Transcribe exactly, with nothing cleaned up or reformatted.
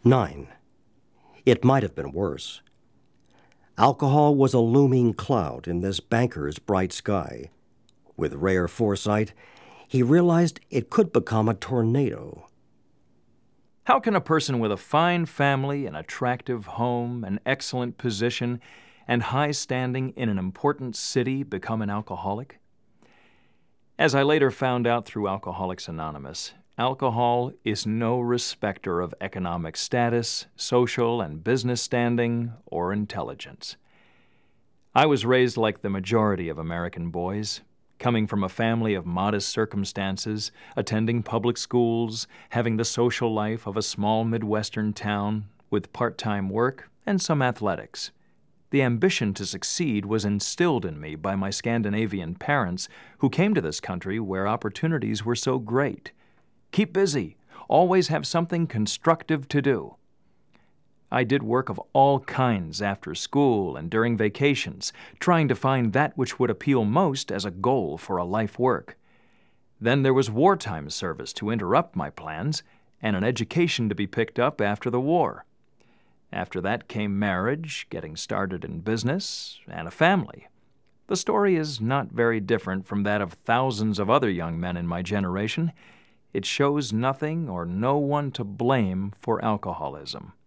Nine. It might have been worse. Alcohol was a looming cloud in this banker's bright sky. With rare foresight, he realized it could become a tornado. How can a person with a fine family, an attractive home, an excellent position, and high standing in an important city become an alcoholic? As I later found out through Alcoholics Anonymous, alcohol is no respecter of economic status, social and business standing, or intelligence. I was raised like the majority of American boys, coming from a family of modest circumstances, attending public schools, having the social life of a small Midwestern town with part-time work and some athletics. The ambition to succeed was instilled in me by my Scandinavian parents who came to this country where opportunities were so great. Keep busy. Always have something constructive to do. I did work of all kinds after school and during vacations, trying to find that which would appeal most as a goal for a life work. Then there was wartime service to interrupt my plans and an education to be picked up after the war. After that came marriage, getting started in business, and a family. The story is not very different from that of thousands of other young men in my generation. It shows nothing or no one to blame for alcoholism.